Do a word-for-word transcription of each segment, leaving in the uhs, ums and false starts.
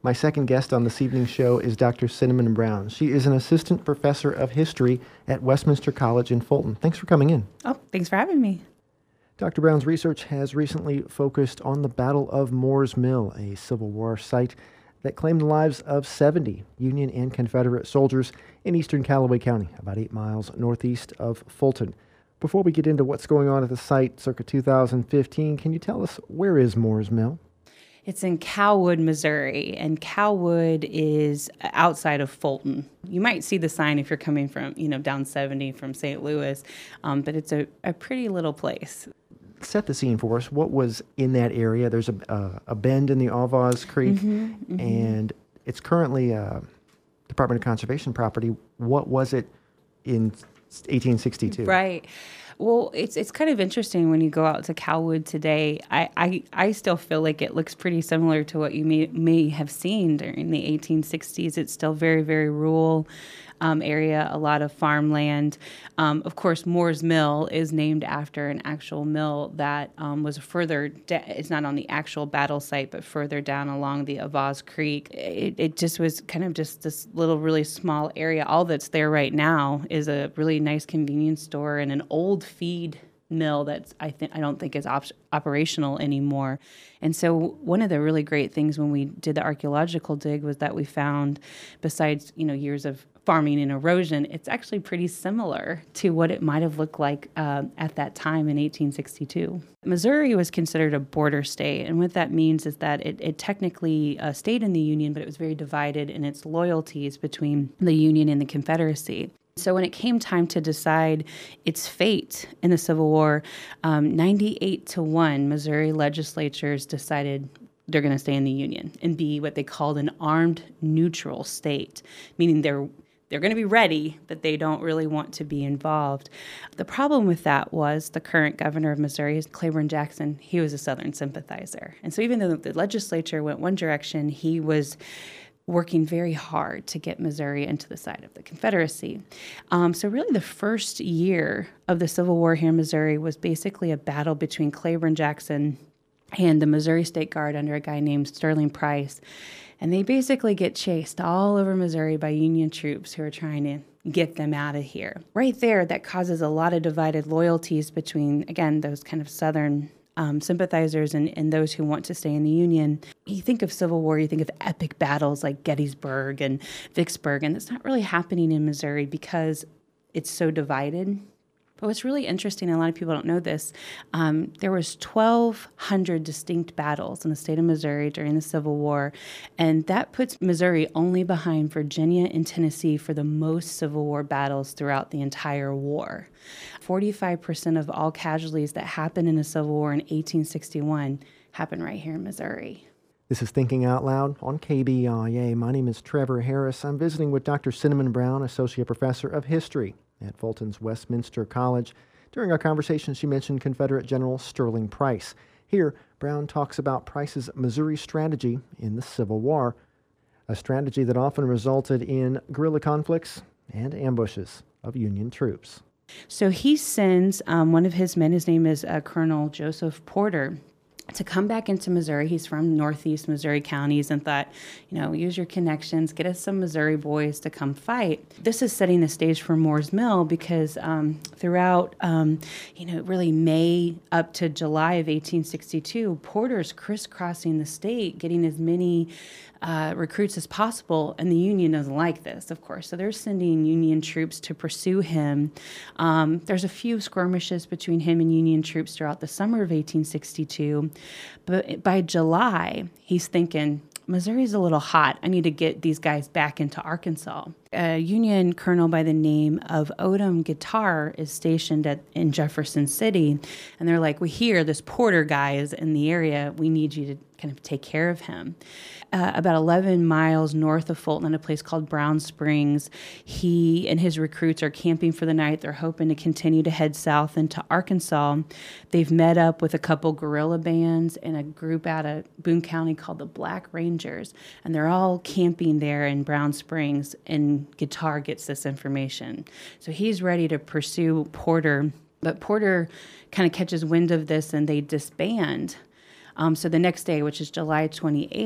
My second guest on this evening's show is Doctor Cinnamon Brown. She is an assistant professor of history at Westminster College in Fulton. Thanks for coming in. Oh, thanks for having me. Doctor Brown's research has recently focused on the Battle of Moores Mill, a Civil War site that claimed the lives of seventy Union and Confederate soldiers in eastern Callaway County, about eight miles northeast of Fulton. Before we get into what's going on at the site circa two thousand fifteen, can you tell us, where is Moores Mill? It's in Calwood, Missouri, and Calwood is outside of Fulton. You might see the sign if you're coming from, you know, down seventy from Saint Louis, um, but it's a, a pretty little place. Set the scene for us. What was in that area? There's a, uh, a bend in the Avaz Creek, Mm-hmm, mm-hmm. and it's currently a Department of Conservation property. What was it in eighteen sixty-two? Right. Well, it's it's kind of interesting when you go out to Calwood today. I, I, I still feel like it looks pretty similar to what you may, may have seen during the eighteen sixties. It's still very, very rural um, area, a lot of farmland. Um, of course, Moores Mill is named after an actual mill that um, was further, da- it's not on the actual battle site, but further down along the Avaz Creek. It, it just was kind of just this little, really small area. All that's there right now is a really nice convenience store and an old feed mill that's I think I don't think is op- operational anymore. And so one of the really great things when we did the archaeological dig was that we found, besides, you know, years of farming and erosion, it's actually pretty similar to what it might have looked like uh, at that time in eighteen sixty-two. Missouri was considered a border state, and what that means is that it, it technically uh, stayed in the Union, but it was very divided in its loyalties between the Union and the Confederacy. So when it came time to decide its fate in the Civil War, um, ninety-eight to one, Missouri legislatures decided they're going to stay in the Union and be what they called an armed neutral state, meaning they're they're going to be ready, but they don't really want to be involved. The problem with that was the current governor of Missouri, Claiborne Jackson. He was a Southern sympathizer. And so even though the legislature went one direction, he was working very hard to get Missouri into the side of the Confederacy. Um, so really the first year of the Civil War here in Missouri was basically a battle between Claiborne Jackson and the Missouri State Guard under a guy named Sterling Price. And they basically get chased all over Missouri by Union troops who are trying to get them out of here. Right there, that causes a lot of divided loyalties between, again, those kind of Southern Um, sympathizers and, and those who want to stay in the Union. You think of Civil War, you think of epic battles like Gettysburg and Vicksburg, and it's not really happening in Missouri because it's so divided. But what's really interesting, and a lot of people don't know this, um, there was twelve hundred distinct battles in the state of Missouri during the Civil War, and that puts Missouri only behind Virginia and Tennessee for the most Civil War battles throughout the entire war. forty-five percent of all casualties that happened in the Civil War in eighteen sixty-one happened right here in Missouri. This is Thinking Out Loud on K B I A. My name is Trevor Harris. I'm visiting with Doctor Cinnamon Brown, Associate Professor of History at Fulton's Westminster College. During our conversation, she mentioned Confederate General Sterling Price. Here, Brown talks about Price's Missouri strategy in the Civil War, a strategy that often resulted in guerrilla conflicts and ambushes of Union troops. So he sends um, one of his men, his name is uh, Colonel Joseph Porter, to come back into Missouri. He's from northeast Missouri counties and thought, you know, use your connections, get us some Missouri boys to come fight. This is setting the stage for Moores Mill because um, throughout, um, you know, really May up to July of eighteen sixty-two, Porter's crisscrossing the state, getting as many uh, recruits as possible, and the Union doesn't like this, of course. So they're sending Union troops to pursue him. Um, there's a few skirmishes between him and Union troops throughout the summer of eighteen sixty-two. But by July, he's thinking, Missouri's a little hot. I need to get these guys back into Arkansas. A Union colonel by the name of Odom Guitar is stationed at in Jefferson City, and they're like, we hear this Porter guy is in the area. We need you to kind of take care of him. Uh, about eleven miles north of Fulton, in a place called Brown Springs, he and his recruits are camping for the night. They're hoping to continue to head south into Arkansas. They've met up with a couple guerrilla bands and a group out of Boone County called the Black Rangers, and they're all camping there in Brown Springs, and Guitar gets this information. So he's ready to pursue Porter, but Porter kind of catches wind of this and they disband. Um, so the next day, which is July twenty-eighth,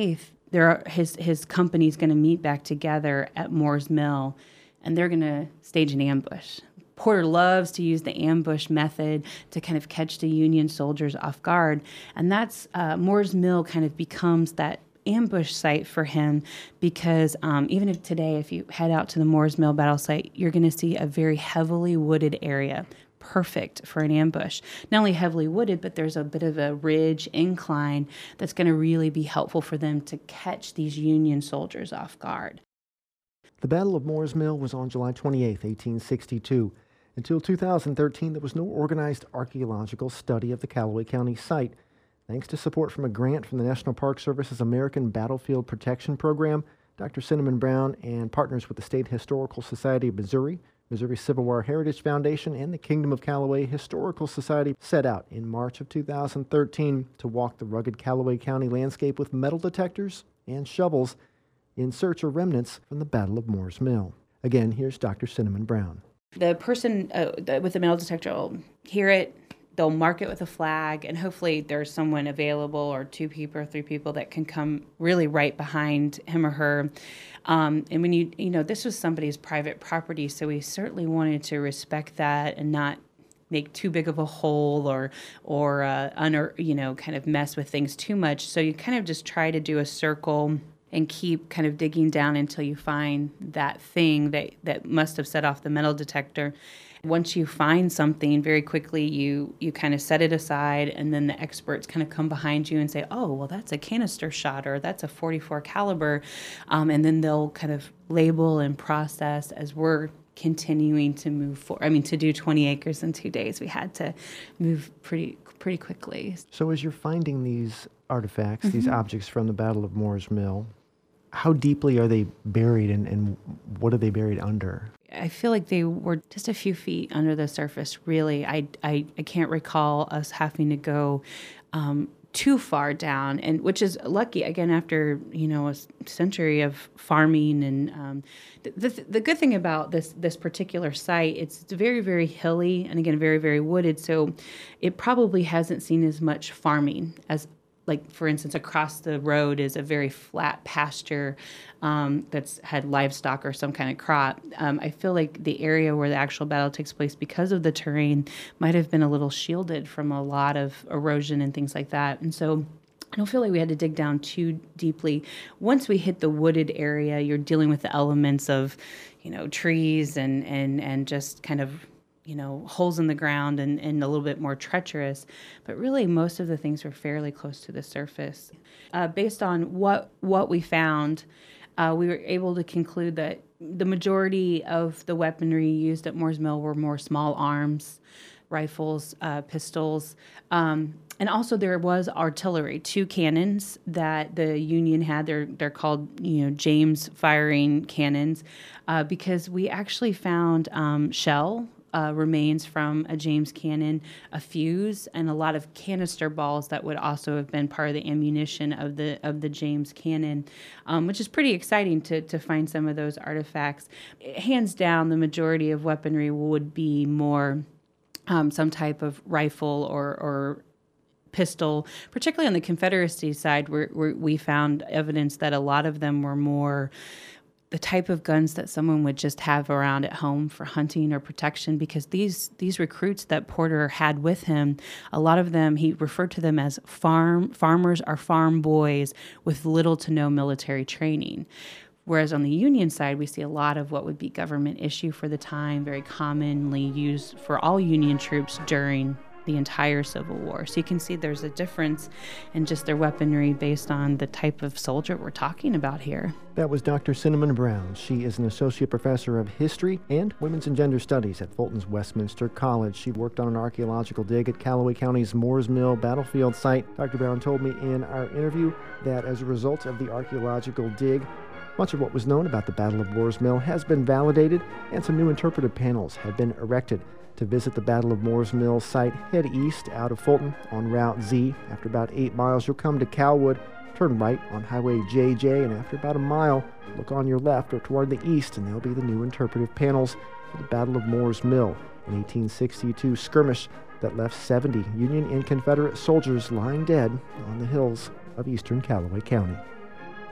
there are, his his company's going to meet back together at Moore's Mill, and they're going to stage an ambush. Porter loves to use the ambush method to kind of catch the Union soldiers off guard, and that's uh, Moore's Mill kind of becomes that ambush site for him, because um, even if today, if you head out to the Moore's Mill battle site, you're going to see a very heavily wooded area, perfect for an ambush. Not only heavily wooded, but there's a bit of a ridge incline that's going to really be helpful for them to catch these Union soldiers off guard. The Battle of Moore's Mill was on July twenty-eighth, eighteen sixty-two. Until two thousand thirteen, there was no organized archaeological study of the Callaway County site. Thanks to support from a grant from the National Park Service's American Battlefield Protection Program, Doctor Cinnamon Brown and partners with the State Historical Society of Missouri, Missouri Civil War Heritage Foundation, and the Kingdom of Callaway Historical Society set out in March of two thousand thirteen to walk the rugged Callaway County landscape with metal detectors and shovels in search of remnants from the Battle of Moore's Mill. Again, here's Doctor Cinnamon Brown. The person uh, with the metal detector will hear it, they'll mark it with a flag, and hopefully there's someone available, or two people or three people that can come really right behind him or her. Um, and when you, you know, this was somebody's private property, so we certainly wanted to respect that and not make too big of a hole or, or, uh, uner, you know, kind of mess with things too much. So you kind of just try to do a circle and keep kind of digging down until you find that thing that, that must have set off the metal detector. Once you find something, very quickly you you kind of set it aside, and then the experts kind of come behind you and say, oh, well, that's a canister shot, or that's a forty-four caliber, um, and then they'll kind of label and process as we're continuing to move forward. I mean, to do twenty acres in two days, we had to move pretty pretty quickly. So as you're finding these artifacts, mm-hmm. these objects from the Battle of Moore's Mill, how deeply are they buried, and, and what are they buried under? I feel like they were just a few feet under the surface, really. I, I, I can't recall us having to go um, too far down, and which is lucky, again, after, you know, a century of farming. And um, the, the, the good thing about this, this particular site, it's very, very hilly, and again, very, very wooded, so it probably hasn't seen as much farming as, like, for instance, across the road is a very flat pasture um, that's had livestock or some kind of crop. Um, I feel like the area where the actual battle takes place, because of the terrain, might have been a little shielded from a lot of erosion and things like that. And so I don't feel like we had to dig down too deeply. Once we hit the wooded area, you're dealing with the elements of, you know, trees and and and just kind of, you know, holes in the ground and, and a little bit more treacherous. But really, most of the things were fairly close to the surface. Uh, based on what what we found, uh, we were able to conclude that the majority of the weaponry used at Moore's Mill were more small arms, rifles, uh, pistols, um, and also there was artillery, two cannons that the Union had. They're they're called, you know, James firing cannons, uh, because we actually found um, shell Uh, remains from a James cannon, a fuse, and a lot of canister balls that would also have been part of the ammunition of the of the James cannon, um, which is pretty exciting to to find some of those artifacts. Hands down, the majority of weaponry would be more um, some type of rifle or or pistol, particularly on the Confederacy side, where, where we found evidence that a lot of them were more the type of guns that someone would just have around at home for hunting or protection, because these these recruits that Porter had with him, a lot of them, he referred to them as farm farmers or farm boys with little to no military training. Whereas on the Union side, we see a lot of what would be government issue for the time, very commonly used for all Union troops during the entire Civil War. So you can see there's a difference in just their weaponry based on the type of soldier we're talking about here. That was Doctor Cinnamon Brown. She is an associate professor of history and women's and gender studies at Fulton's Westminster College. She worked on an archaeological dig at Callaway County's Moore's Mill battlefield site. Doctor Brown told me in our interview that as a result of the archaeological dig, much of what was known about the Battle of Moore's Mill has been validated, and some new interpretive panels have been erected. To visit the Battle of Moore's Mill site, head east out of Fulton on Route Z. After about eight miles, you'll come to Calwood. Turn right on Highway J J, and after about a mile, look on your left or toward the east, and there'll be the new interpretive panels for the Battle of Moore's Mill, an eighteen sixty-two skirmish that left seventy Union and Confederate soldiers lying dead on the hills of eastern Callaway County.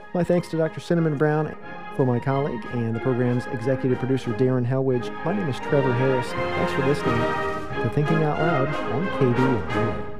My thanks to Doctor Cinnamon Brown. For my colleague and the program's executive producer, Darren Helwich, my name is Trevor Harris. Thanks for listening to Thinking Out Loud on K B O.